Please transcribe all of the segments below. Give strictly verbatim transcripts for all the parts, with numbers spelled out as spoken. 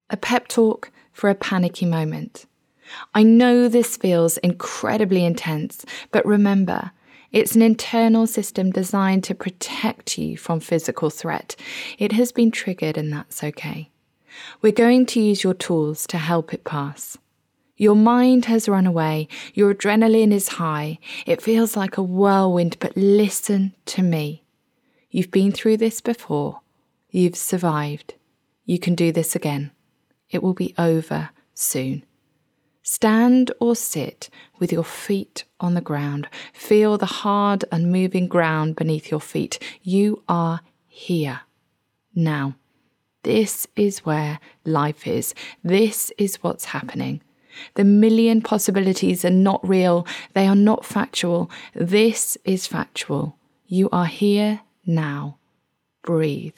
A pep talk for a panicky moment. I know this feels incredibly intense, but remember, it's an internal system designed to protect you from physical threat. It has been triggered and that's okay. We're going to use your tools to help it pass. Your mind has run away, your adrenaline is high, it feels like a whirlwind, but listen to me. You've been through this before, you've survived, you can do this again. It will be over soon. Stand or sit with your feet on the ground. Feel the hard and moving ground beneath your feet. You are here. Now, this is where life is. This is what's happening. The million possibilities are not real. They are not factual. This is factual. You are here now. Breathe.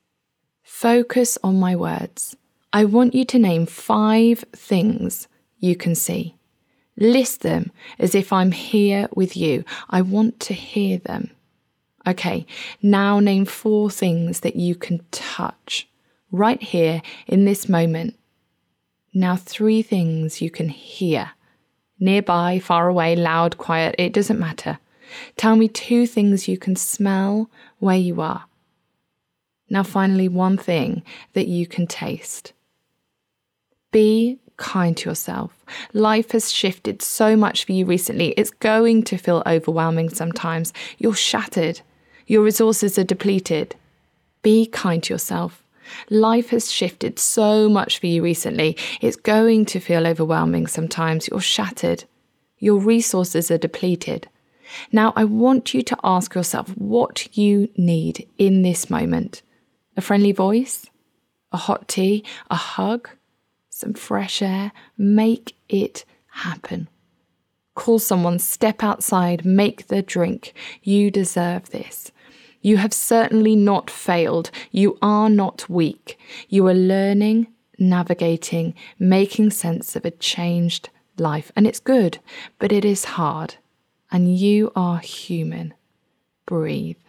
Focus on my words. I want you to name five things you can see. List them as if I'm here with you. I want to hear them. Okay, now name four things that you can touch right here in this moment. Now three things you can hear. Nearby, far away, loud, quiet, it doesn't matter. Tell me two things you can smell where you are. Now finally, one thing that you can taste. Be kind to yourself. Life has shifted so much for you recently. It's going to feel overwhelming sometimes. You're shattered. Your resources are depleted. Be kind to yourself. Life has shifted so much for you recently. It's going to feel overwhelming sometimes. You're shattered. Your resources are depleted. Now, I want you to ask yourself what you need in this moment. A friendly voice? A hot tea? A hug? Some fresh air? Make it happen. Call someone, step outside, make the drink. You deserve this. You have certainly not failed. You are not weak. You are learning, navigating, making sense of a changed life. And it's good, but it is hard. And you are human. Breathe.